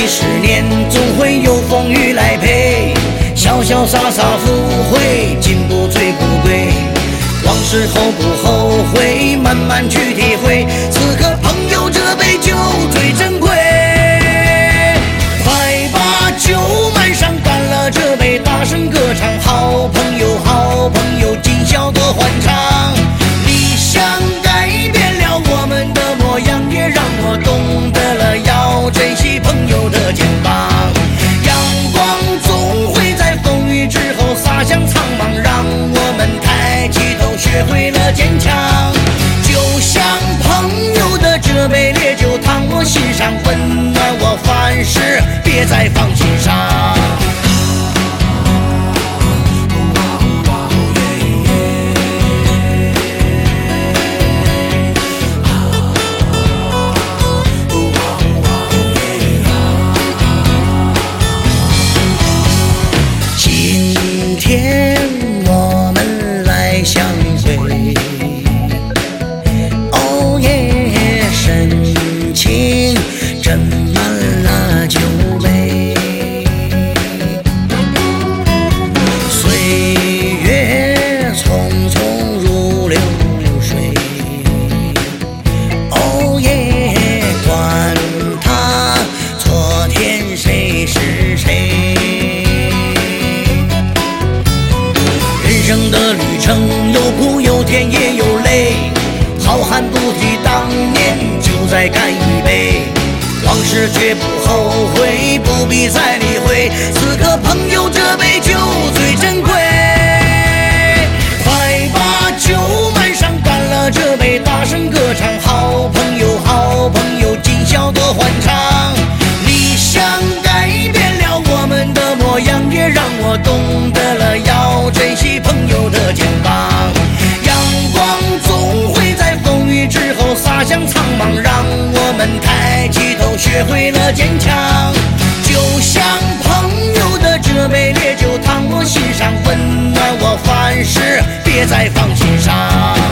几十年，总会有风雨来陪。潇潇洒洒赴会，进步最不贵。往事后不后悔，慢慢去体会。此刻朋友这杯酒最珍贵，快把酒满上，干了这杯，大声歌唱。好朋友，好朋友，今宵多欢畅。理想改变了我们的模样，也让我懂得了要珍惜朋友的肩膀。阳光总会在风雨之后洒向苍茫，让我们抬起头，学会了坚强。就像朋友的这杯烈酒，烫我心上，温暖我凡事，别再放心上。再干一杯，往事绝不后悔，不必再理会。此刻朋友这杯酒最珍贵，快把酒满上，干了这杯，大声歌唱。好朋友，好朋友，今宵多欢畅。理想改变了我们的模样，也让我懂得了要珍惜朋友的肩膀。阳光总会在风雨之后洒向苍茫，让我们抬起头，学会了坚强。就像朋友的这杯烈酒，烫我心上，温暖我凡事，别再放心上。